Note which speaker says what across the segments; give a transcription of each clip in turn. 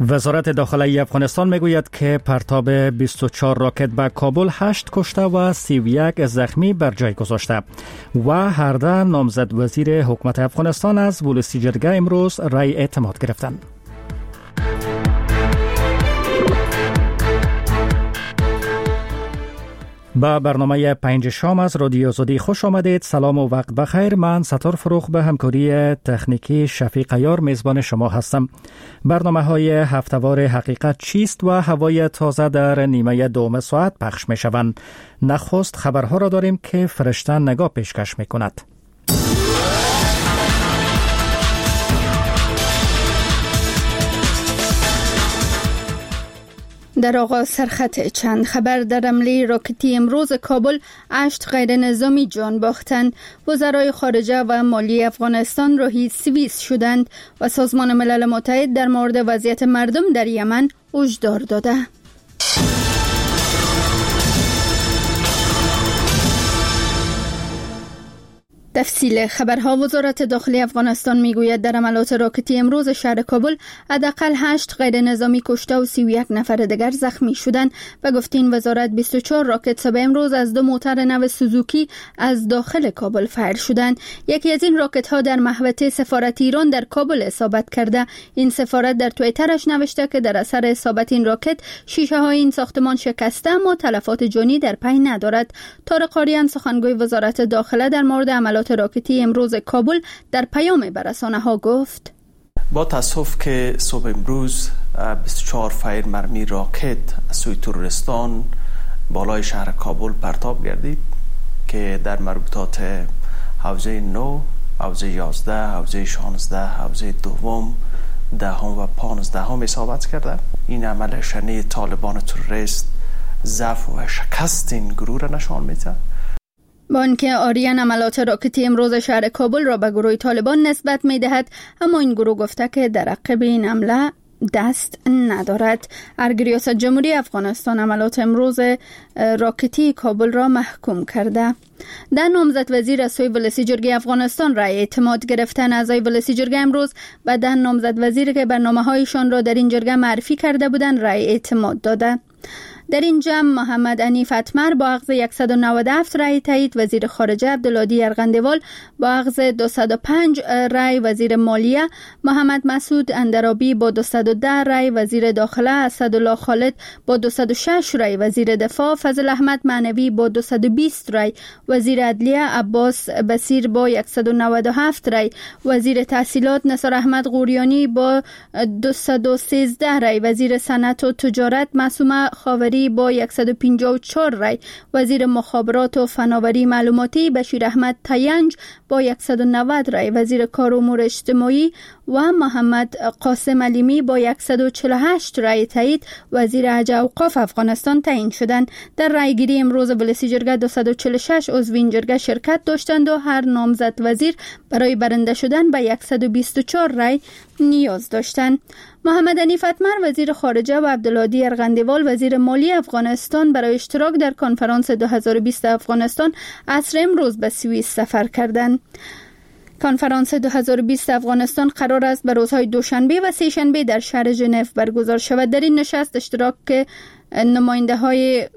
Speaker 1: وزارت داخلی افغانستان میگوید که پرتاب 24 راکت به کابل 8 کشته و 31 زخمی بر جای گذاشته و هر ده نامزد وزیر حکومت افغانستان از ولسی جرگه امروز رای اعتماد گرفتند. با برنامه 5 شام از رادیو آزادی خوش آمدید. سلام و وقت بخیر. من ستار فروخ به همکاری تکنیکی شفیق عیار میزبان شما هستم. برنامه های هفته‌وار حقیقت چیست و هوای تازه در نیمه دوم ساعت پخش می شوند. نخست خبرها را داریم که فرشته نگاه پیشکش می کند.
Speaker 2: در آغاز سرخط چند خبر. در حمله راکتی امروز کابل 8 غیر نظامی جان باختند. وزرای خارجه و مالی افغانستان راهی سوئیس شدند و سازمان ملل متحد در مورد وضعیت مردم در یمن هشدار داده. تفصیل خبرها. وزارت داخلی افغانستان میگوید در حملات راکتی امروز شهر کابل حداقل 8 غیر نظامی کشته و 31 نفر دیگر زخمی شدند و گفت این وزارت 24 راکت صبح امروز از 2 موتر نو سوزوکی از داخل کابل فایر شدند. یکی از این راکت ها در محوطه سفارت ایران در کابل اصابت کرده. این سفارت در توییترش نوشته که در اثر اصابت این راکت شیشه های این ساختمان شکسته اما تلفات جانی در پی ندارد. طارق آریان سخنگوی وزارت داخله در مورد عملات راکتی امروز کابل در پیام به رسانه‌ها گفت:
Speaker 3: با تاسف که صبح امروز 24 فایر مرمی راکت از سوی تروریستان بالای شهر کابل پرتاب گردید که در مربوطات حوزه 9، حوزه 11، حوزه 16، حوزه دوم، 10 و 15 اصابت کرده. این عمل شنیع طالبان تروریست ضعف و شکست این گروه را نشان می‌دهد.
Speaker 2: با آنکه آریان عملات راکتی امروز شهر کابل را به گروه طالبان نسبت می‌دهد، اما این گروه گفته که در عقب این حمله دست ندارد. ریاست جمهوری افغانستان عملات امروز راکتی کابل را محکوم کرده. در نامزد وزیر از سوی ولسی جرگه افغانستان رای اعتماد گرفتن. اعضای ولسی جرگه امروز به 10 نامزد وزیر که برنامه‌هایشان را در این جرگه معرفی کرده بودند رای اعتماد داده. در این جمع محمد انیف اتمر با اخذ 197 رای تایید وزیر خارجه، عبدالهادی ارغندوال با اخذ 205 رای وزیر مالیه، محمد مسعود اندرابی با 210 رای وزیر داخله، اسدالله خالد با 206 رای وزیر دفاع، فضل احمد معنوی با 220 رای وزیر عدلیه، عباس بصیر با 197 رای وزیر تحصیلات، نصر احمد غوریانی با 213 رای وزیر صنعت و تجارت، معصومه خاوری با 154 رای وزیر مخابرات و فناوری معلوماتی، بشیر احمد تینج با 190 رای وزیر کار و امور اجتماعی و محمد قاسم علیمی با 148 رای تایید وزیر حج و اوقاف افغانستان تعیین شدند. در رایگیری امروز ولسی جرگه 246 عضو این جرگه شرکت داشتند و هر نامزد وزیر برای برنده شدن به 124 رای نیاز داشتند. محمد انیف اتمر وزیر خارجه و عبدالهادی ارغندوال وزیر مالی افغانستان برای اشتراک در کنفرانس 2020 افغانستان عصر امروز به سوئیس سفر کردند. کنفرانس 2020 افغانستان قرار است به روزهای دوشنبه و سه‌شنبه در شهر ژنو برگزار شود. در این نشست اشتراک نماینده‌های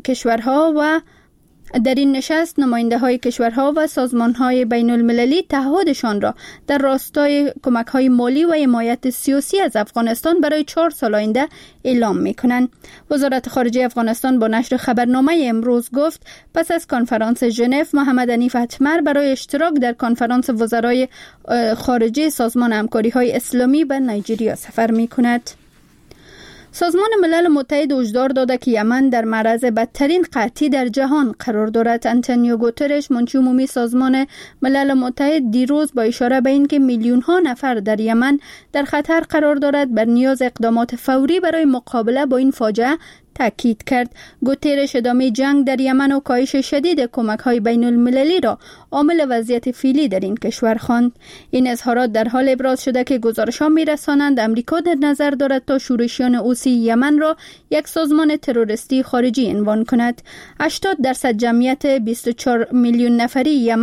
Speaker 2: کشورها و سازمان‌های بین المللی تعهدشان را در راستای کمک‌های مالی و حمایت سیاسی از افغانستان برای 4 سال آینده اعلام می‌کنند. وزارت خارجه افغانستان با نشر خبرنامه امروز گفت پس از کنفرانس ژنو محمد انیف اتمر برای اشتراک در کنفرانس وزرای خارجه سازمان همکاری‌های اسلامی به نایجریا سفر می‌کند. سازمان ملل متحد هشدار داده که یمن در معرض بدترین قحطی در جهان قرار دارد. آنتونیو گوترش منشی عمومی سازمان ملل متحد دیروز با اشاره به اینکه میلیون‌ها نفر در یمن در خطر قرار دارد بر نیاز اقدامات فوری برای مقابله با این فاجعه تاکید کرد. گوترش ادامه جنگ در یمن و کاهش شدید کمک‌های بین المللی را عامل وضعیت فعلی در این کشور خواند. این اظهارات در حال ابراز شده که گزارش‌ها می‌رسانند آمریکا در نظر دارد تا شورشیان حوثی یمن را یک سازمان تروریستی خارجی عنوان کند. 80% جمعیت 24 میلیون نفری یمن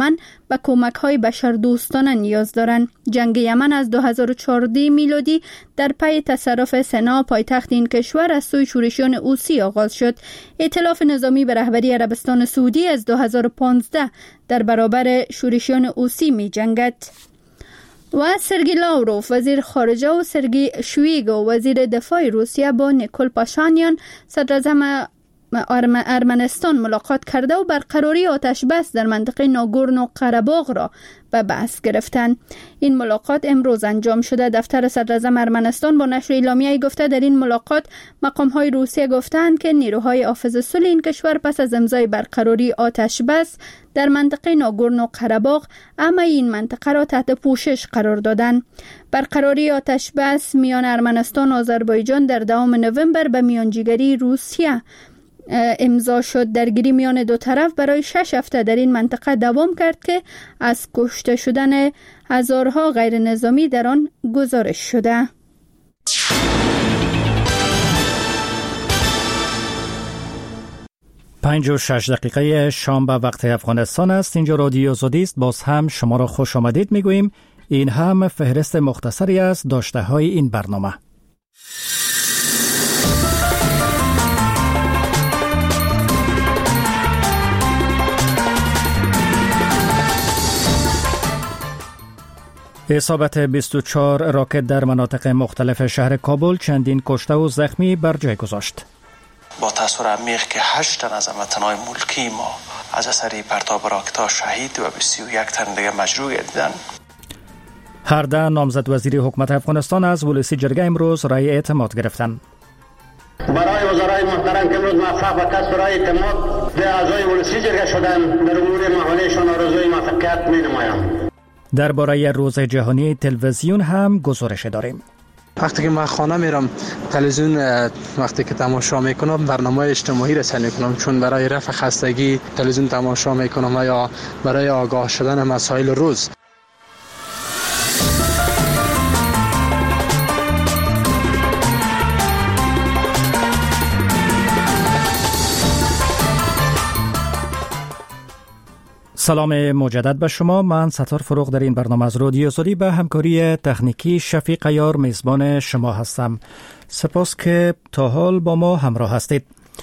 Speaker 2: به کمک‌های بشردوستانه نیاز دارند. جنگ یمن از 2014 میلادی در پی تصرف سنا پایتخت این کشور از سوی شورشیان حوثی آغاز شد. ائتلاف نظامی به رهبری عربستان سعودی از 2015 در برابر شورشیان حوثی می‌جنگد. و سرگی لاوروف وزیر خارجه و سرگی شویگو وزیر دفاع روسیه با نیکول پاشانیان صدراعظم ارمنستان ملاقات کرده و برقراری آتش بس در منطقه ناگورنو قره‌باغ را به بحث گرفتند. این ملاقات امروز انجام شده. دفتر صدراعظم ارمنستان با نشر اعلامیه‌ای گفته در این ملاقات مقام‌های روسیه گفتند که نیروهای حافظ صلح این کشور پس از امضای برقراری آتش بس در منطقه ناگورنو قره‌باغ اما این منطقه را تحت پوشش قرار دادند. برقراری آتش بس میان ارمنستان و آذربایجان در 10 نوامبر به میانجیگری روسیه امضا شد. درگیری میان دو طرف برای 6 هفته در این منطقه دوام کرد که از کشته شدن هزارها غیر نظامی در آن گزارش شده.
Speaker 1: پنج و 6 دقیقه شام به وقت افغانستان است. اینجا رادیو زدی است. باز هم شما را خوش آمدید میگوییم. این هم فهرست مختصری از داشته های این برنامه. اصابت 24 راکت در مناطق مختلف شهر کابل چندین کشته و زخمی بر جای گذاشت.
Speaker 3: با تأثیر عمیق که 8 تن از هموطنان ملکی ما از اثر پرتاب راکت‌ها شهید و 21 تن دیگر مجروح گردیدند.
Speaker 1: هر 10 نامزد وزیر حکومت افغانستان از ولسی جرگه امروز رای اعتماد گرفتند.
Speaker 4: برای وزرای محترم که امروز موفق به کسب رای اعتماد به اعضای ولسی جرگه شدند در امور محالیشان آرزوی موفقیت می‌نمایم.
Speaker 1: درباره روز جهانی تلویزیون هم گزارش داریم.
Speaker 5: وقتی که من خانه میرم تلویزیون وقتی که تماشا میکنم برنامه اجتماعی رسانی میکنم، چون برای رفع خستگی تلویزیون تماشا میکنم یا برای آگاه شدن مسائل روز.
Speaker 1: سلام مجدد به شما. من ستار فروغ در این برنامه از رادیو زدی به همکاری تکنیکی شفیق عیار میزبان شما هستم. سپاس که تا حال با ما همراه هستید.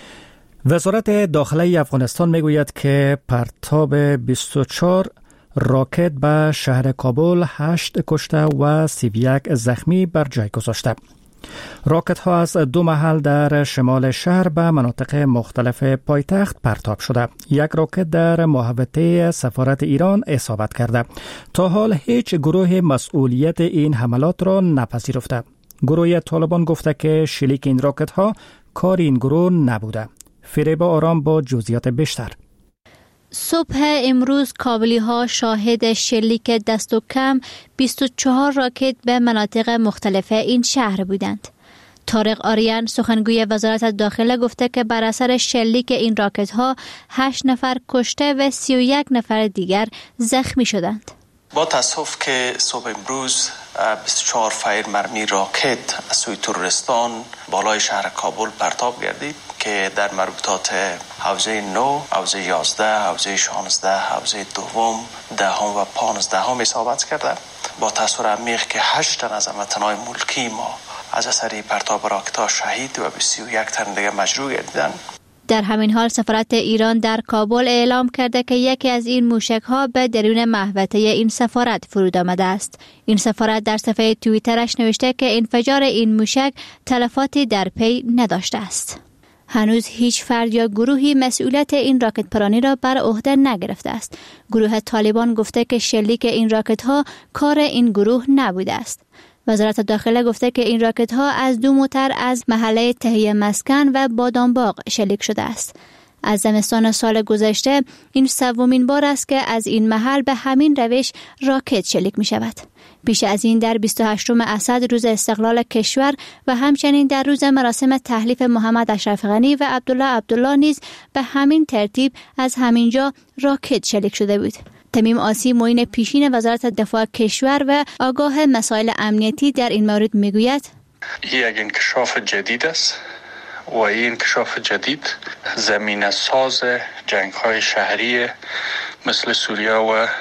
Speaker 1: وزارت داخله افغانستان میگوید که پرتاب 24 راکت به شهر کابل 8 کشته و 31 زخمی بر جای گذاشته. راکت ها از 2 محل در شمال شهر به مناطق مختلف پایتخت پرتاب شده. یک راکت در محوطه سفارت ایران اصابت کرده. تا حال هیچ گروه مسئولیت این حملات را نپذیرفته. گروه طالبان گفته که شلیک این راکت ها کار این گروه نبوده. فریبا آرام با جزئیات بیشتر.
Speaker 6: صبح امروز کابلی ها شاهد شلیک دست و کم 24 راکت به مناطق مختلف این شهر بودند. طارق آریان سخنگوی وزارت داخله گفته که بر اثر شلیک این راکت ها 8 نفر کشته و 31 نفر دیگر زخمی شدند.
Speaker 3: با تاسف که صبح امروز 24 فایر مرمی راکت از سوی تروریستان بالای شهر کابل پرتاب گردید که در مربوطات حوزه 9، حوزه 11، حوزه 16، حوزه دوم، 10 و 15 اصابت کرده. با تأثیر عمیق که 8 تن از هموطنان ملکی ما از اثر پرتاب راکت‌ها شهید و 21 تن دیگر مجروح گردیدند.
Speaker 6: در همین حال سفارت ایران در کابل اعلام کرده که یکی از این موشک‌ها به درون محوطه این سفارت فرود آمده است. این سفارت در صفحه توییترش نوشته که انفجار این موشک تلفاتی در پی نداشته است. هنوز هیچ فرد یا گروهی مسئولیت این راکت پرانی را بر عهده نگرفته است. گروه طالبان گفته که شلیک این راکت ها کار این گروه نبوده است. وزارت داخله گفته که این راکت ها از 2 موتر از محله تهیه مسکن و بادامباغ شلیک شده است. از زمستان سال گذشته این 3مین بار است که از این محل به همین روش راکت شلیک می شود. پیش از این در 28 اسد روز استقلال کشور و همچنین در روز مراسم تحلیف محمد اشرف غنی و عبدالله نیز به همین ترتیب از همینجا راکت شلیک شده بود. تمیم آسی معین پیشین وزارت دفاع کشور و آگاه مسائل امنیتی در این مورد میگوید
Speaker 7: یک انکشاف جدید است و این انکشاف جدید زمینه ساز جنگ‌های شهری مثل سوریه و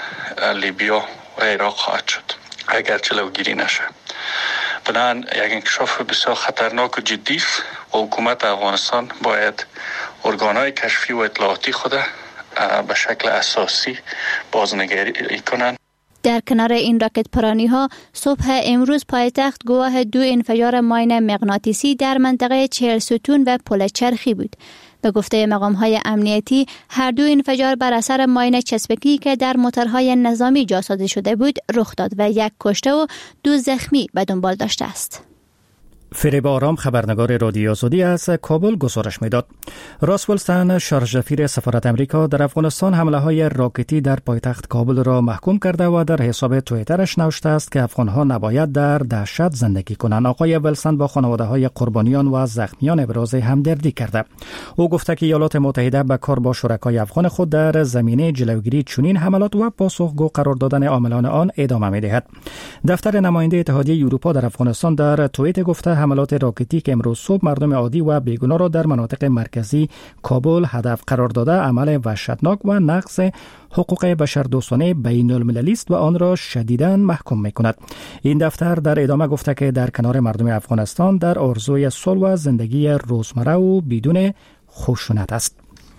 Speaker 7: لیبیا و عراق خواهد شد اگر جلوگیری نشه. بنابراین یک انکشاف بسیار خطرناک و جدی است و حکومت افغانستان باید ارگان‌های کشفی و اطلاعاتی خود به شکل اساسی بازنگری کنند.
Speaker 6: در کنار این راکت پرانی ها صبح امروز پایتخت گواه 2 انفجار ماین مغناطیسی در منطقه 40 ستون و پل چرخی بود. به گفته مقام های امنیتی هر 2 انفجار بر اثر ماین چسبکی که در موتورهای نظامی جاسازی شده بود رخ داد و 1 کشته و 2 زخمی به دنبال داشته است.
Speaker 1: فریب آرام خبرنگار رادیو آزادی از کابل گزارش میداد. راس ولستن شارژ سفارت امریکا در افغانستان حمله های راکتی در پایتخت کابل را محکوم کرده و در حساب توییترش نوشته است که افغانها نباید در دهشت زندگی کنند. آقای ولستن با خانواده های قربانیان و زخمیان ابراز همدردی کرده. او گفته که ایالات متحده به کار با شرکای افغان خود در زمینه جلوگیری چنین حملات و پاسخگو قرار دادن عاملان آن ادامه می‌دهد. دفتر نماینده اتحادیه اروپا در افغانستان در توییت گفته حملات راکتی که امروز صبح مردم عادی و بیگناه را در مناطق مرکزی کابل هدف قرار داده عمل وحشتناک و نقض حقوق بشردوستانه بین المللی است و آن را شدیداً محکوم می‌کند. این دفتر در ادامه گفته که در کنار مردم افغانستان در آرزوی صلح و زندگی روزمره و بدون خشونت است.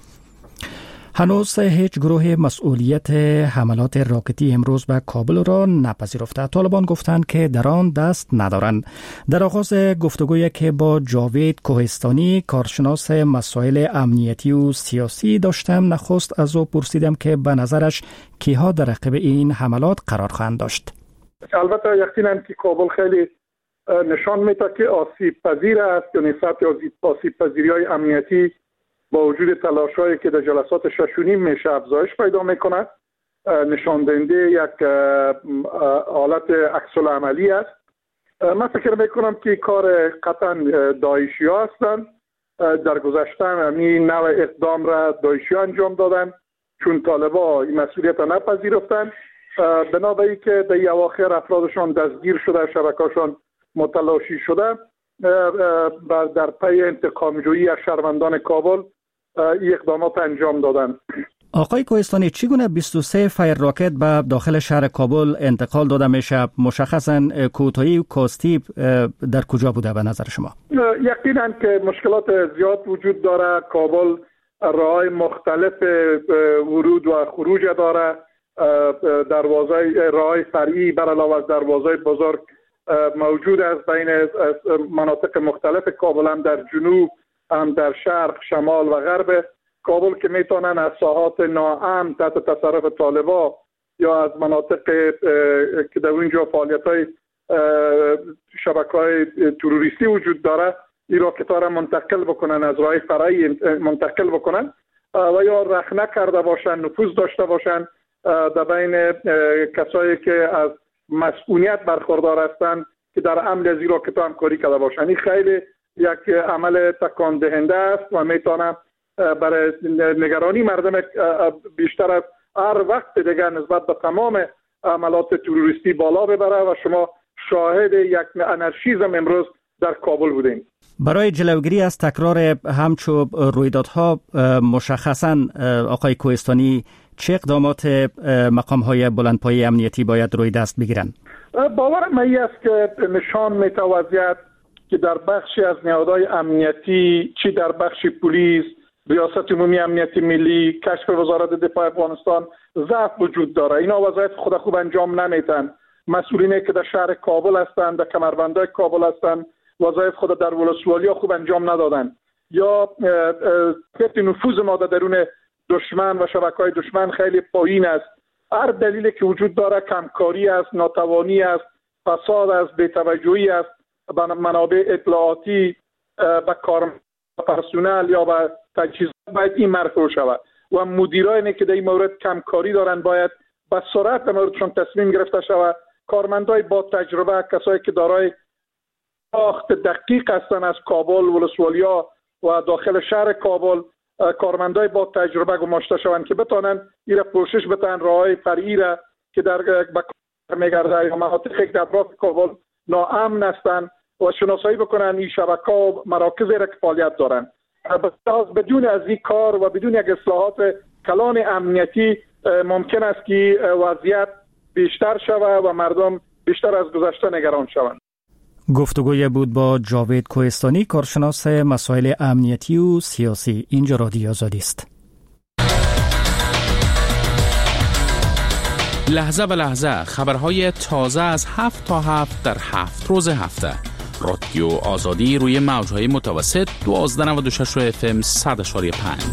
Speaker 1: هنوز هیچ گروه مسئولیت حملات راکتی امروز به کابل را نپذیرفته. طالبان گفتند که در آن دست ندارند. در آغاز گفتگویی که با جاوید کوهستانی کارشناس مسائل امنیتی و سیاسی داشتم، نخست از او پرسیدم که به نظرش کیها در عقب این حملات قرار خواهند داشت.
Speaker 8: البته یقینا که کابل خیلی نشان میده که آسیب پذیر است، یعنی سطح آسیب پذیری‌های امنیتی با وجود تلاش‌هایی که در جلسات 6.5 میشه افزایش پیدا می‌کند، نشان دهنده یک حالت عکس‌العملی است. من فکر می‌کنم که کار قطعاً داعشی‌ها هستند. در گذشته همین نوع اقدام را داعشی‌ها انجام دادن چون طالبان این مسئولیت را نپذیرفتند. بنابراین که در اواخر افرادشان دستگیر شده، شبکه‌شان متلاشی شده، در پی انتقام‌جویی از شهروندان کابل این اقدامات انجام دادن.
Speaker 1: آقای کوهستانی، چگونه 23 فایر راکت به داخل شهر کابل انتقال داده میشه؟ مشخصاً کوتاهی و کاستیب در کجا بوده به نظر شما؟
Speaker 8: یقینا که مشکلات زیاد وجود داره. کابل راه‌های مختلف ورود و خروج داره. دروازه راه‌های فرعی بر علاوه از دروازه بزرگ موجود است بین مناطق مختلف کابل، هم در جنوب، هم در شرق، شمال و غرب کابل که میتونن از ساحات ناامن تحت تصرف طالبا یا از مناطق که در اونجا فعالیت‌های شبکه‌های تروریستی وجود داره این راکت‌ها را منتقل بکنن، از راه فرعی منتقل بکنن و یا رخنه کرده باشن، نفوذ داشته باشن در بین کسایی که از مسئولیت برخوردار هستند که در عمل از این راکت‌ها همکاری کرده باشند. این خیلی یک عمل تکان دهنده است و میتونه برای نگرانی مردم بیشتر از هر وقت دیگر نسبت به تمام عملات تروریستی بالا ببره و شما شاهد یک انارشیسم امروز در کابل بودیم.
Speaker 1: برای جلوگیری از تکرار همچو رویدادها مشخصاً آقای کوهستانی چه اقدامات مقام‌های بلندپایه امنیتی باید روی دست بگیرند؟
Speaker 8: باورم این است که نشان می‌تواند که در بخشی از نهادهای امنیتی، چی در بخش پلیس، ریاست عمومی امنیت ملی، کشف وزارت دفاع افغانستان ضعف وجود داره. اینا وظایف خود خوب انجام نمیتن. مسئولینی که در شهر کابل هستند، در کمربندهای کابل هستند، وظایف خود در ولسوالی‌ها خوب انجام ندادن یا نفوذ ما در درون دشمن و شبکه‌های دشمن خیلی پایین است. هر دلیلی که وجود داره کمکاری است، ناتوانی است، فساد است، بی‌توجهی است به منابع اطلاعاتی، به کار پرسنل یا به تجهیزات باید این مرفوع شود و مدیرانی که در این مورد کمکاری دارن باید به سرعت در موردشان تصمیم گرفته شود. کارمندای با تجربه، کسایی که دارای ساخت دقیق هستن از کابل، ولسوالیا و داخل شهر کابل، کارمندای با تجربه گماشته شوند که بتونن این را پوشش بدن راههای فرعی را که در میگرده یا مناطقی که اطراف کابل ناامن هستند و شناسایی بکنن این شبکه و مراکزی را که فعالیت دارن. بدون از این کار و بدون یک اصلاحات کلان امنیتی ممکن است که وضعیت بیشتر شود و مردم بیشتر از گذشته نگران شوند.
Speaker 1: گفتگوی بود با جاوید کوهستانی، کارشناس مسائل امنیتی و سیاسی. اینجا رادیو آزادی است.
Speaker 9: لحظه به لحظه خبرهای تازه از 7 تا 7 در 7 روز هفته. رادیو آزادی روی موجهای متوسط 1296 FM 100.5.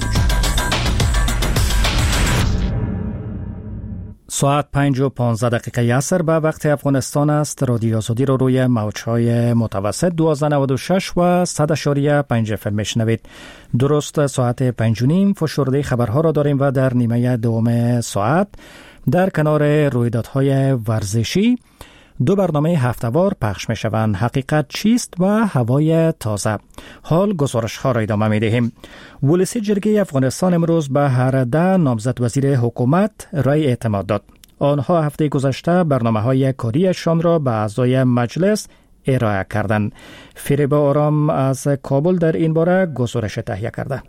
Speaker 1: ساعت 5:15 عصر به وقت افغانستان است. رادیو آزادی رو روی موجهای متوسط 1296 و 100.5 FM میشنوید. درست ساعت 5:30 فشرده خبرها را داریم و در نیمه دوم ساعت در کنار رویدادهای ورزشی 2 برنامه هفته‌وار پخش می شوند. حقیقت چیست و هوای تازه. حال گزارش ها را ادامه می دهیم. ولسی جرگه افغانستان امروز به هر 10 نامزد وزیر حکومت رای اعتماد داد. آنها هفته گذشته برنامه های کاریشان را به اعضای مجلس ارائه کردند. فریبا آرام از کابل در این باره گزارش تهیه کرده.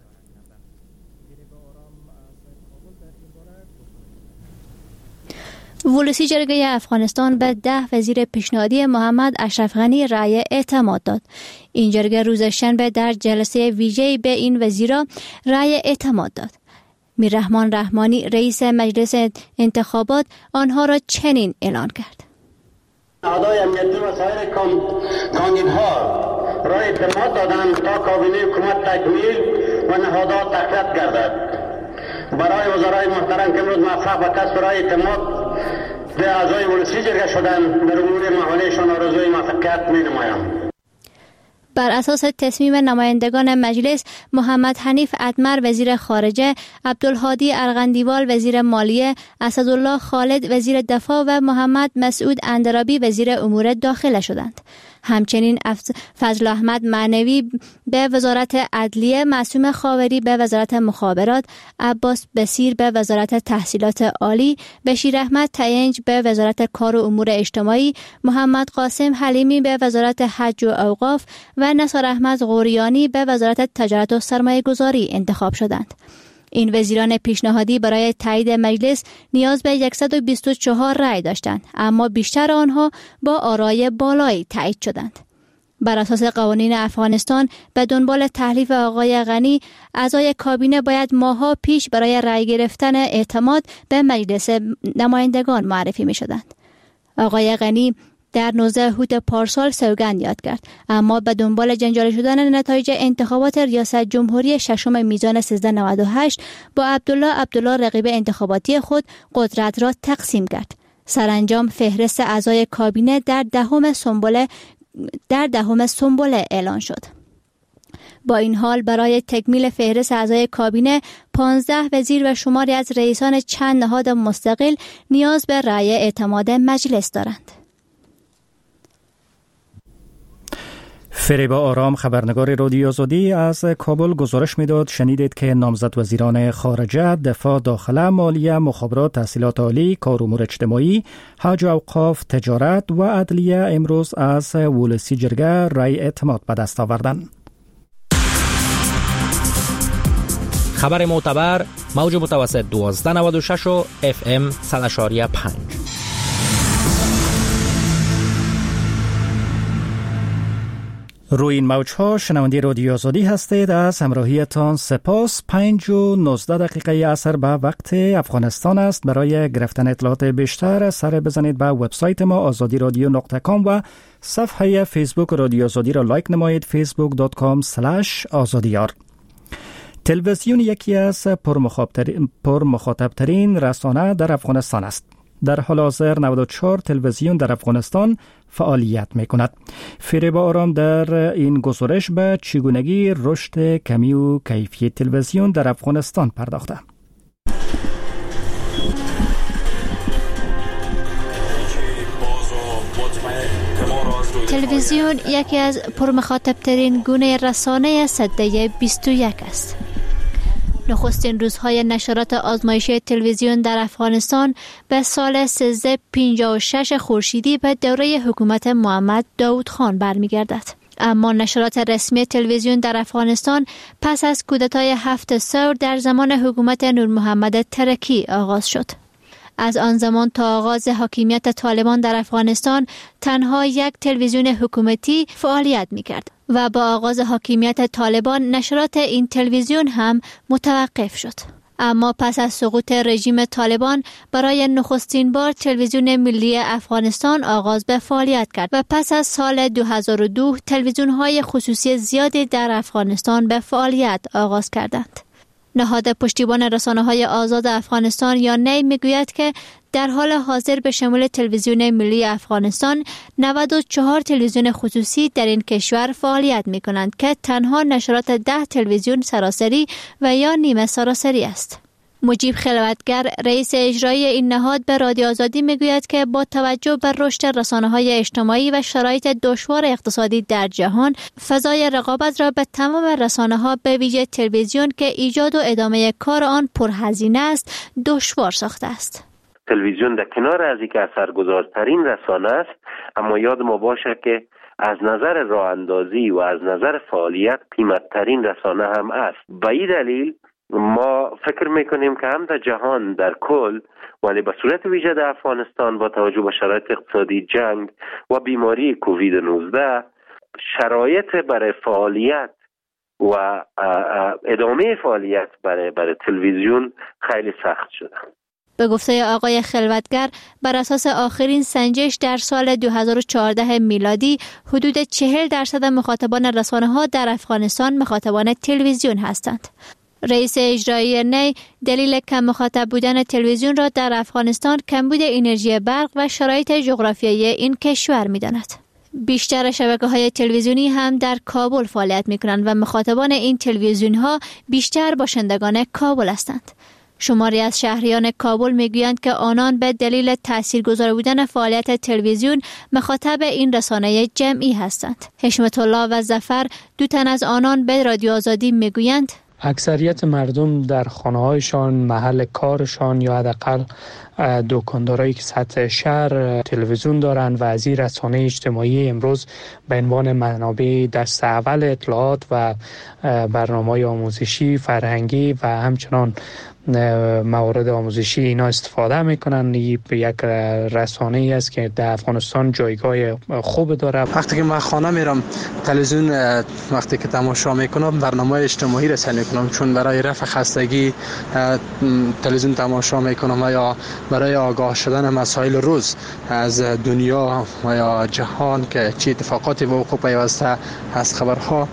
Speaker 6: ولسی جرگه افغانستان به 10 وزیر پیشنهادی محمد اشرف غنی رأی اعتماد داد. این جرگه روز شنبه در جلسه ویژه‌ای به این وزیرا رأی اعتماد داد. میررحمان رحمانی رئیس مجلس انتخابات آنها را چنین اعلان کرد:
Speaker 4: اعضای امنیتی و سایر کاندیدها رأی اعتماد دادند تا کابینه حکومت تکمیل و نهادات تقویت گردد. برای وزرای محترم که امروز موفق به کسب رأی اعتماد به اعضای ولسی جرگه شدند، در امور محالیشان آرزوی موفقیت می‌نمایم.
Speaker 6: بر اساس تصمیم نمایندگان مجلس، محمد حنیف اتمر وزیر خارجه، عبدالهادی ارغندیوال وزیر مالیه، اسدالله خالد وزیر دفاع و محمد مسعود اندرابی وزیر امور داخله شدند. همچنین فضل احمد معنوی به وزارت عدلیه، معصوم خاوری به وزارت مخابرات، عباس بصیر به وزارت تحصیلات عالی، بشیر احمد تینج به وزارت کار و امور اجتماعی، محمد قاسم حلیمی به وزارت حج و اوقاف و نثار احمد غوریانی به وزارت تجارت و سرمایه گذاری انتخاب شدند. این وزیران پیشنهادی برای تایید مجلس نیاز به 124 رأی داشتند، اما بیشتر آنها با آرای بالایی تایید شدند. بر اساس قوانین افغانستان به دنبال تحلیف آقای غنی، اعضای کابینه باید ماه‌ها پیش برای رأی گرفتن اعتماد به مجلس نمایندگان معرفی می‌شدند. آقای غنی در 19 هوت پارسال سوگند یاد کرد، اما به دنبال جنجالی شدن نتایج انتخابات ریاست جمهوری 6 میزان 1398 با عبدالله رقیب انتخاباتی خود قدرت را تقسیم کرد. سرانجام فهرست اعضای کابینه در دهم سنبله اعلان شد. با این حال برای تکمیل فهرست اعضای کابینه 15 وزیر و شماری از رئیسان چند نهاد مستقل نیاز به رأی اعتماد مجلس دارند.
Speaker 1: فریبا آرام خبرنگار رادیو آزادی از کابل گزارش میداد. شنیدید که نامزد وزیران خارجه، دفاع، داخله، مالیه، مخابرات، تحصیلات عالی، کار امور اجتماعی، حج و اوقاف، تجارت و عدلیه امروز از ولسی جرگه رای اعتماد به دست آوردند.
Speaker 10: خبر معتبر، موج متوسط 1296 و FM 100.5.
Speaker 1: روی این موجها شنونده رادیو آزادی هستید. از همراهیتان سپاس. 5:19 عصر به وقت افغانستان است. برای گرفتن اطلاعات بیشتر سر بزنید به وبسایت ما azadiradyo.com و صفحه فیسبوک رادیو آزادی را لایک نمایید. facebook.com/azadiyar. تلویزیون یکی از پرمخاطبترین رسانه در افغانستان است. در حال حاضر 94 تلویزیون در افغانستان فعالیت می کند. فریبا آرام در این گزارش به چگونگی رشد کمی و کیفی تلویزیون در افغانستان پرداخته.
Speaker 6: تلویزیون یکی از پرمخاطبترین گونه رسانه سده 21 است. نخستین روزهای نشرات آزمایشی تلویزیون در افغانستان به سال 1356 خورشیدی به دوره حکومت محمد داود خان برمیگردد. اما نشرات رسمی تلویزیون در افغانستان پس از کودتای 7 ثور در زمان حکومت نور محمد ترکی آغاز شد. از آن زمان تا آغاز حاکمیت طالبان در افغانستان تنها یک تلویزیون حکومتی فعالیت می‌کرد و با آغاز حاکمیت طالبان نشرات این تلویزیون هم متوقف شد. اما پس از سقوط رژیم طالبان برای نخستین بار تلویزیون ملی افغانستان آغاز به فعالیت کرد و پس از سال 2002 تلویزیون‌های خصوصی زیادی در افغانستان به فعالیت آغاز کردند. نهاد پشتیبان رسانه‌های آزاد افغانستان یا نی میگوید که در حال حاضر به شمول تلویزیون ملی افغانستان 94 تلویزیون خصوصی در این کشور فعالیت می‌کنند که تنها نشرات 10 تلویزیون سراسری و یا نیمه سراسری است. مجیب خلوتگر رئیس اجرایی این نهاد به رادیو آزادی میگوید که با توجه به رشد رسانه‌های اجتماعی و شرایط دشوار اقتصادی در جهان، فضای رقابت را به تمام رسانه‌ها به ویژه تلویزیون که ایجاد و ادامه کار آن پرهزینه است، دشوار ساخته است.
Speaker 11: تلویزیون در کنار از اینکه اثرگذارترین رسانه است، اما یاد ما باشه که از نظر راه اندازی و از نظر فعالیت قیمتترین رسانه هم است. به این دلیل ما فکر میکنیم که هم در جهان در کل ولی به صورت ویژه در افغانستان با توجه به شرایط اقتصادی، جنگ و بیماری کووید 19 شرایط برای فعالیت و ادامه فعالیت برای تلویزیون خیلی سخت شده.
Speaker 6: به گفته آقای خلوتگر، بر اساس آخرین سنجش در سال 2014 میلادی حدود 40% مخاطبان رسانه‌ها در افغانستان مخاطبان تلویزیون هستند. رئیس اجرایی نی دلیل کم مخاطب بودن تلویزیون را در افغانستان کمبود انرژی برق و شرایط جغرافیایی این کشور می‌داند. بیشتر شبکه‌های تلویزیونی هم در کابل فعالیت می‌کنند و مخاطبان این تلویزیون‌ها بیشتر باشندگان کابل هستند. شماری از شهریان کابل میگویند که آنان به دلیل تاثیرگذار بودن فعالیت تلویزیون مخاطب این رسانه جمعی هستند. حشمت الله و ظفر، دو تن از آنان به رادیو آزادی میگویند
Speaker 5: اکثریت مردم در خانه‌هایشان، محل کارشان یا حداقل دکاندارایی که سطح شهر تلویزیون دارند و از این رسانه اجتماعی امروز به عنوان منابع دست اول اطلاعات و برنامه‌های آموزشی، فرهنگی و همچنان موارد آموزشی اینا استفاده میکنن. یک رسانه ای است که در افغانستان جایگاه خوب داره. وقتی که من خانه میرم تلویزیون وقتی که تماشا میکنم برنامه اجتماعی رسانی میکنم، چون برای رفع خستگی تلویزیون تماشا میکنم یا برای آگاه شدن مسائل روز از دنیا و یا جهان که چه اتفاقاتی به وقوع پیوسته از خبرها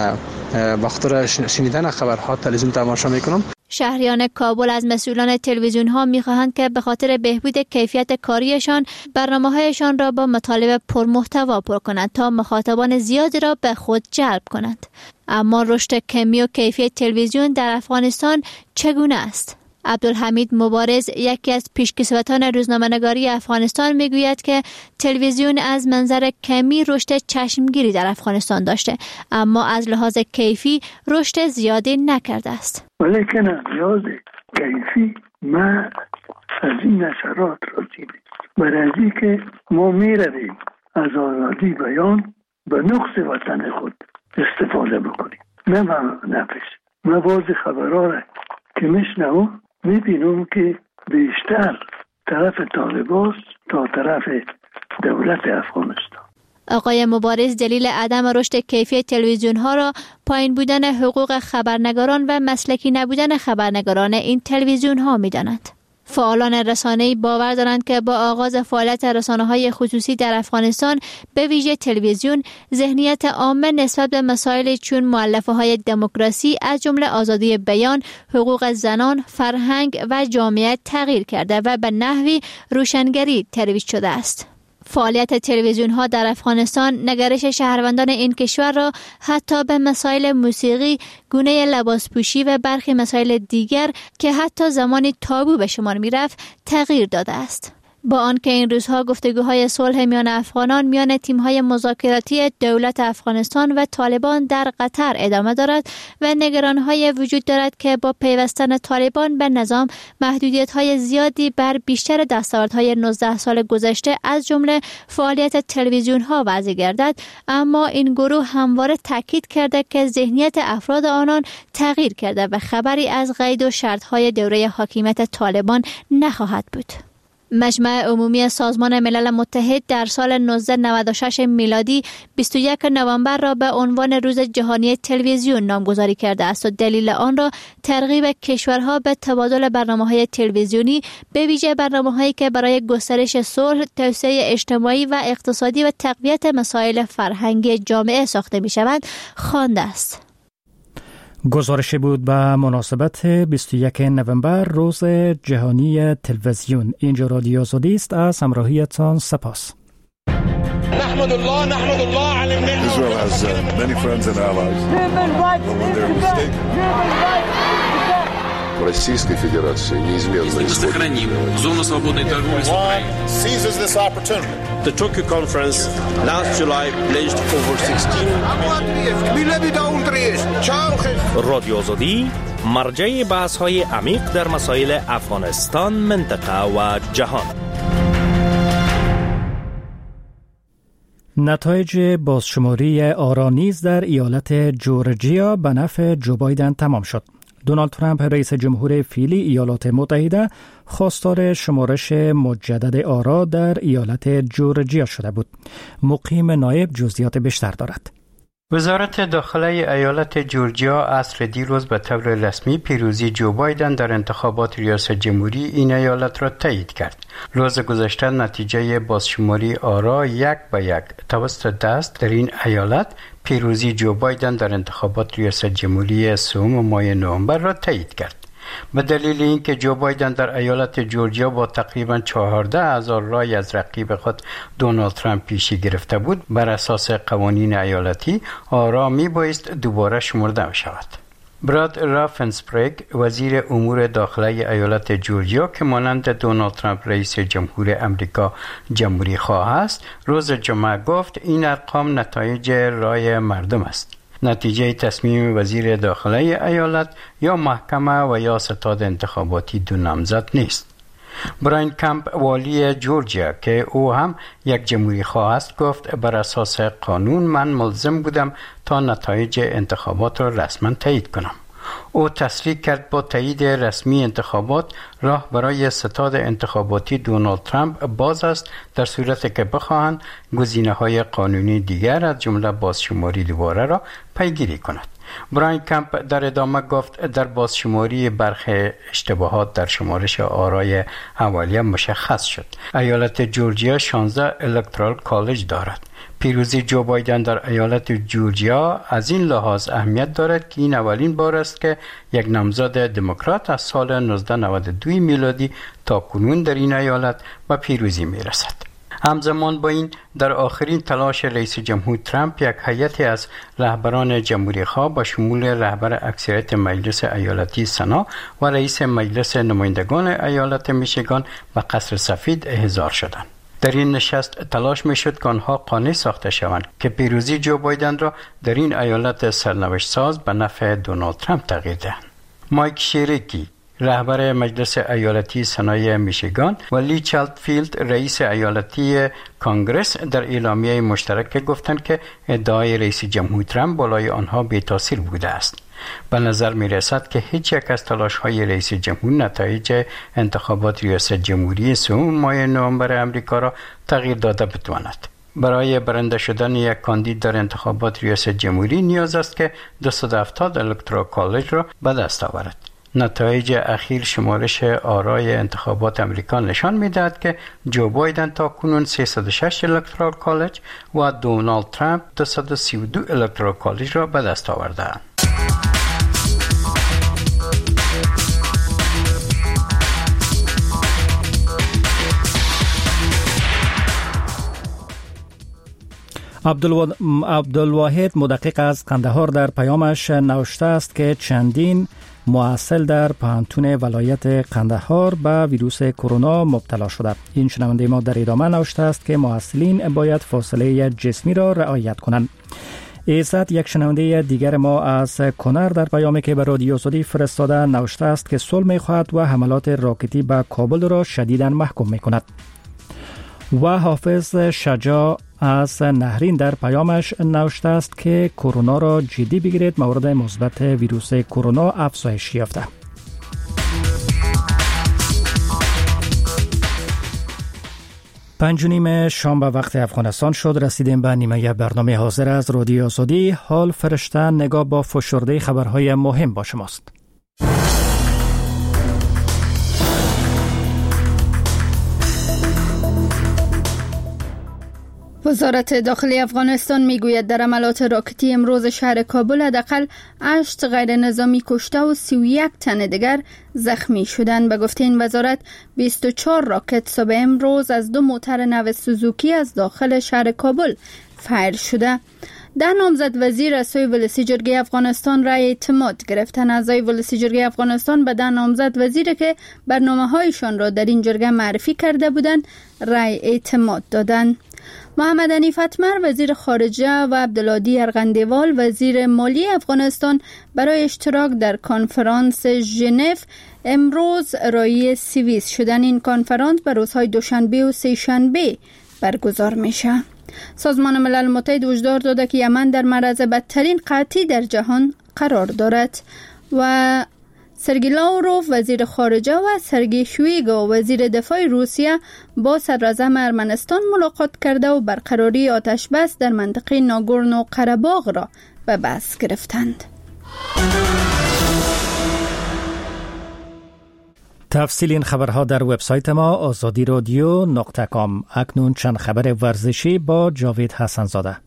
Speaker 5: به خاطر شنیدن خبرها تلویزیون تماشا میکنم.
Speaker 6: شهریان کابل از مسئولان تلویزیون‌ها می‌خواهند که به خاطر بهبود کیفیت کاریشان برنامه‌هایشان را با مطالب پرمحتوا پر کنند تا مخاطبان زیادی را به خود جلب کنند. اما رشد کمی و کیفیت تلویزیون در افغانستان چگونه است؟ عبدالحمید مبارز، یکی از پیشکسوتان روزنامه‌نگاری افغانستان، میگوید که تلویزیون از منظر کمی رشد چشمگیری در افغانستان داشته، اما از لحاظ کیفی رشد زیادی نکرده است.
Speaker 12: ولیکن از لحاظ کیفی ما از این نشرات راضی نیستیم، برای اینکه ما میرویم از آزادی بیان به نقص وطن خود استفاده بکنیم، نه نفس. ما بعض خبرها را که میشنوم میبینم که بیشتر طرف طالباست تا طرف دولت افغانستان.
Speaker 6: آقای مبارز دلیل عدم رشد کیفی تلویزیون ها را پایین بودن حقوق خبرنگاران و مسلکی نبودن خبرنگاران این تلویزیون ها می‌دانند. فعالان رسانه‌ای باور دارند که با آغاز فعالیت رسانه‌های خصوصی در افغانستان به ویژه تلویزیون، ذهنیت عامه نسبت به مسائل چون مؤلفه‌های دموکراسی از جمله آزادی بیان، حقوق زنان، فرهنگ و جامعه تغییر کرده و به نحوی روشنگری ترویج شده است. فعالیت تلویزیون ها در افغانستان نگرش شهروندان این کشور را حتی به مسائل موسیقی، گونه لباس پوشی و برخی مسائل دیگر که حتی زمانی تابو به شمار می رفت تغییر داده است. با آنکه این روزها گفتگوهای صلح میان افغانان میان تیم‌های مذاکراتی دولت افغانستان و طالبان در قطر ادامه دارد و نگرانی‌های وجود دارد که با پیوستن طالبان به نظام محدودیت‌های زیادی بر بیشتر دستاوردهای 19 سال گذشته از جمله فعالیت تلویزیون‌ها وضع گردد، اما این گروه همواره تاکید کرده که ذهنیت افراد آنان تغییر کرده و خبری از قید و شرط‌های دوره حاکمیت طالبان نخواهد بود. مجمع عمومی سازمان ملل متحد در سال 1996 میلادی 21 نوامبر را به عنوان روز جهانی تلویزیون نامگذاری کرده است و دلیل آن را ترغیب کشورها به تبادل برنامه‌های تلویزیونی به ویژه برنامه‌هایی که برای گسترش صلح، توسعه اجتماعی و اقتصادی و تقویت مسائل فرهنگی جامعه ساخته می‌شوند خوانده است.
Speaker 1: گزارشی بود به مناسبت 21 نوامبر روز جهانی تلویزیون. اینجا رادیو آزادی است، از همراهیتان سپاس.
Speaker 13: نحمد الله علی النعمة. Israel has many friends and allies.
Speaker 14: Российской Федерации неизменно
Speaker 15: сохраним зону свободной торговли с Украиной.
Speaker 13: Seizes this opportunity. The Tokyo conference last July pledged over 16
Speaker 10: رادیو آزادی مرجع بحث‌های عمیق در مسائل افغانستان، منطقه و جهان.
Speaker 1: نتایج بازشماری آرا نیز در ایالت جورجیا به نفع جو بایدن تمام شد. دونالد ترامپ رئیس جمهور فعلی ایالات متحده خواستار شمارش مجدد آرا در ایالت جورجیا شده بود. مقیم نایب جزئیات بیشتر دارد.
Speaker 16: وزارت داخله ایالت جورجیا عصر دیروز به طور رسمی پیروزی جو بایدن در انتخابات ریاست جمهوری این ایالت را تایید کرد. روز گذشته نتیجه بازشماری آرا 1-1 توسط دست در این ایالت پیروزی جو بایدن در انتخابات ریاست جمهوری سوم ماه نوامبر را تایید کرد. به دلیل اینکه جو بایدن در ایالت جورجیا با تقریباً 14,000 رای از رقیب خود دونالد ترامپ پیشی گرفته بود، بر اساس قوانین ایالتی آرا می بایست دوباره شمرده شود. براد رافنسپریگ وزیر امور داخله ایالت جورجیا که مانند دونالد ترامپ رئیس جمهور امریکا جمهوری خواه است، روز جمعه گفت این ارقام نتایج رای مردم است. نتیجه تصمیم وزیر داخله ایالت یا محکمه و یا ستاد انتخاباتی دو نامزد نیست. براین کمپ والی جورجیا که او هم یک جمهوری خواه است گفت بر اساس قانون من ملزم بودم تا نتایج انتخابات را رسما تایید کنم. او تصریح کرد با تایید رسمی انتخابات راه برای ستاد انتخاباتی دونالد ترامپ باز است در صورتی که بخواهند گزینه‌های قانونی دیگر از جمله بازشماری دوباره را پیگیری کند. براین کمپ در ادامه گفت در بازشماری برخی اشتباهات در شمارش آرای اولیه مشخص شد. ایالت جورجیا 16 الکترال کالج دارد. پیروزی جو بایدن در ایالت جورجیا از این لحاظ اهمیت دارد که این اولین بار است که یک نامزد دموکرات از سال 1992 میلادی تا کنون در این ایالت به پیروزی میرسد. همزمان با این در آخرین تلاش رئیس جمهور ترامپ یک هیئتی از رهبران جمهوری خواه با شمول رهبر اکثریت مجلس ایالتی سنا و رئیس مجلس نمایندگان ایالت میشیگان به قصر سفید احضار شدند. در این نشست تلاش میشد که آنها قانع ساخته شوند که پیروزی جو بایدن را در این ایالت سرنوشت ساز به نفع دونالد ترامپ تغییر دهند. مایک شیرکی رهبر مجلس ایالتی سنای میشیگان و لی چالدفیلد رئیس ایالتی کانگرس در اعلامیه مشترک گفتند که ادعای رئیس جمهور ترامپ بالای آنها بی تاثیر بوده است. به نظر می رسد که هیچ یک از تلاش های رئیس جمهور نتایج انتخابات ریاست جمهوری سوم ماه نوامبر امریکا را تغییر داده بتواند. برای برنده شدن یک کاندید در انتخابات ریاست جمهوری نیاز است که 270 الکترال کالج را به دست آورد. نتایج اخیر شمارش آرای انتخابات امریکا نشان می‌دهد که جو بایدن تا کنون 306 الکترال کالج و دونالد ترامپ 232 الکترال کالج را به دست آورده‌اند.
Speaker 1: عبدالواحد مدقق از قندهار در پیامش نوشته است که چندین محصل در پانتون ولایت قندهار به ویروس کرونا مبتلا شده. این شنونده ما در ادامه نوشته است که محصلین باید فاصله جسمی را رعایت کنند. ایزد یک شنونده دیگر ما از کنر در پیامی که به رادیو آزادی فرستاده نوشته است که صلح می‌خواهد و حملات راکتی به کابل را شدیداً محکوم می‌کند. و حافظ شجاع از نهرین در پیامش نوشته است که کرونا را جدی بگیرید، مورد مثبت ویروس کرونا افزایش یافته. پنج و نیم شام به وقت افغانستان شد. رسیدیم به نیمه برنامه حاضر از رادیو آزادی. حال فرشته نگاه با فشرده خبرهای مهم با شماست.
Speaker 2: وزارت داخلی افغانستان میگوید در حملات راکتی امروز شهر کابل حداقل 8 غیر نظامی کشته و 31 تن دیگر زخمی شدند. به گفته این وزارت 24 راکت صبح امروز از 2 موتر نو سوزوکی از داخل شهر کابل فایر شده. 10 نامزد وزیر از سوی ولسی جرگه افغانستان رای اعتماد گرفتند. اعضای ولسی جرگه افغانستان به 10 نامزد وزیری که برنامه‌هایشان را در این جرگه معرفی کرده بودند رای اعتماد دادند. محمد حنیف اتمر وزیر خارجه و عبدالهادی ارغندیوال وزیر مالی افغانستان برای اشتراک در کنفرانس ژنو امروز رای سوئیس شدن. این کنفرانس به روزهای دوشنبه و سه شنبه برگزار میشه. سازمان ملل متحد هشدار داده که یمن در معرض بدترین قحطی در جهان قرار دارد و سرگئی لاوروف وزیر خارجه و سرگئی شویگو وزیر دفاع روسیه با صدراعظم ارمنستان ملاقات کرده و برقراری آتش بس در منطقه ناگورنو قره‌باغ را به بحث گرفتند.
Speaker 1: تفصیل این خبرها در وبسایت ما azadirodio.com. اکنون چند خبر ورزشی با جاوید حسن زاده.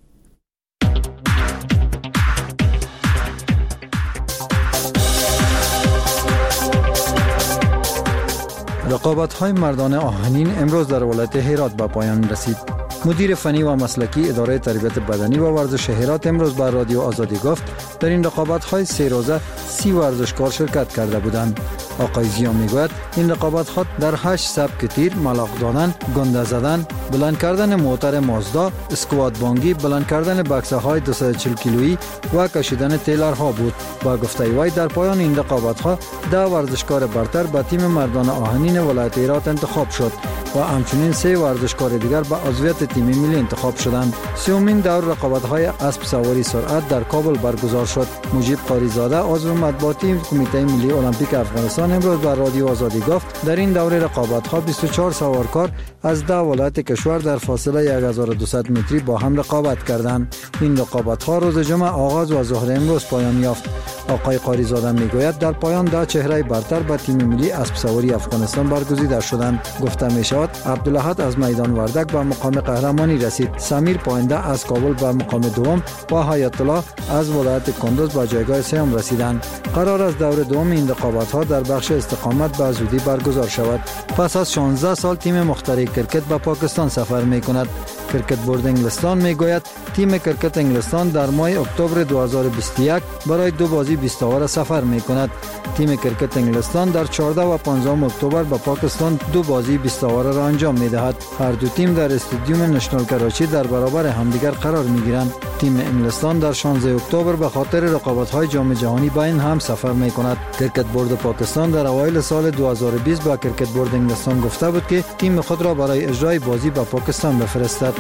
Speaker 17: رقابت‌های مردان آهنین امروز در ولایت هرات به پایان رسید. مدیر فنی و مسلکی اداره تربیت بدنی و ورزش هرات امروز به رادیو آزادی گفت در این رقابت‌های 3 روزه 30 ورزشکار شرکت کرده بودند. آقای زیا میگوید این رقابت‌ها در 8 سبک تیر، ملاق دادن، گنده زدن، بلند کردن موتر مازدا، اسکوات بانگی، بلند کردن بکسه‌های 240 کیلویی و کشیدن تیلرها بود. با گفته وی در پایان این رقابت‌ها 10 ورزشکار برتر به تیم مردان آهنین ولایت هرات انتخاب شد و همچنین 3 ورزشکار دیگر به عضویت تیم ملی انتخاب شدند. سومین دور رقابت‌های اسب سواری سرعت در کابل برگزار شد. مجیب قاریزاده عضو مطبوعاتی کمیته ملی المپیک افغانستان امروز بر رادیو آزادی گفت در این دوره رقابت‌ها 24 سوارکار از 10 ولایت کشور در فاصله 1200 متری با هم رقابت کردند. این رقابت‌ها روز جمعه آغاز و ظهر امروز پایان یافت. آقای قاریزاده میگوید در پایان 10 چهره برتر به تیم ملی اسب سواری افغانستان برگزیده شدند. گفته میشود عبدالاحد از میدان وردک به مقام قهرمانی رسید. سمیر پاینده از کابل به مقام دوم و حیات الله از ولایت کندوز به جایگاه سوم رسیدند. قرار است دور دوم این رقابت‌ها در بخش استقامت به زودی برگزار شود. پس از 16 سال تیم مخترع کرکت به پاکستان سفر می‌کند. کرکت بورد انگلستان میگوید تیم کرکت انگلستان در ماه اکتبر 2021 برای 2 بازی 20 اوور سفر می‌کند. تیم کرکت انگلستان در 14 و 15 اکتبر به پاکستان 2 بازی 20 اوور را انجام می‌دهد. هر دو تیم در استادیوم نشنال کراچی در برابر همدیگر قرار می‌گیرند. تیم انگلستان در 16 اکتبر به خاطر رقابت‌های جام جهانی بین هم سفر می‌کند. کرکت بورد پاکستان در اوایل سال 2020 با کرکت بورد انگلستان گفته بود که تیم خود را برای اجرای بازی به پاکستان بفرستد.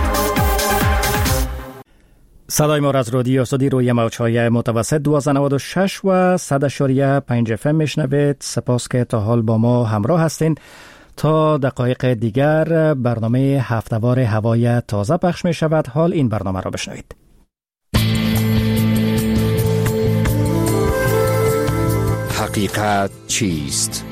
Speaker 1: صدای ما از رادیو آزادی روی موج‌های متوسط 1296 و 100.5 FM میشنوید. سپاس که تا حال با ما همراه هستین. تا دقایق دیگر برنامه هفته‌وار هوای تازه پخش می شود. حال این برنامه را بشنوید.
Speaker 18: حقیقت چیست؟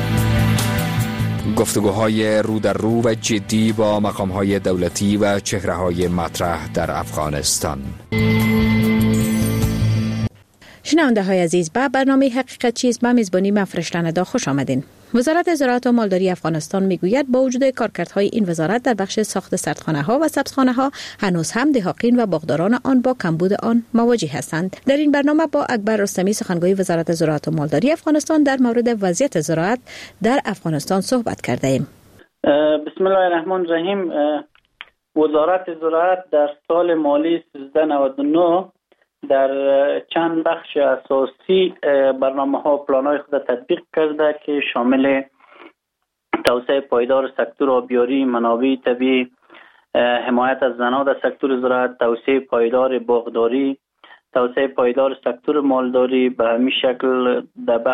Speaker 18: گفتگوهای رو در رو و جدی با مقام‌های دولتی و چهره‌های مطرح در افغانستان.
Speaker 19: شنونده های عزیز، به برنامه حقیقت چیست به میزبانی من فرشته ندا خوش آمدین. وزارت زراعت و مالداری افغانستان میگوید با وجود کارکردهای این وزارت در بخش ساخت سردخانه ها و سبزخانه ها هنوز هم دهاقین و باغداران آن با کمبود آن مواجه هستند. در این برنامه با اکبر رستمی سخنگوی وزارت زراعت و مالداری افغانستان در مورد وضعیت زراعت در افغانستان صحبت کرده ایم.
Speaker 20: بسم الله الرحمن الرحیم. وزارت زراعت در سال مالی 1399 در چند بخش اساسی برنامه‌ها و پلان‌های خود تطبیق کرده که شامل توسعه پایدار سکتور آبیاری، منابع طبیعی، حمایت از زنان در سکتور زراعت، توسعه پایدار باغداری، توسعه پایدار سکتور مالداری، به همین شکل در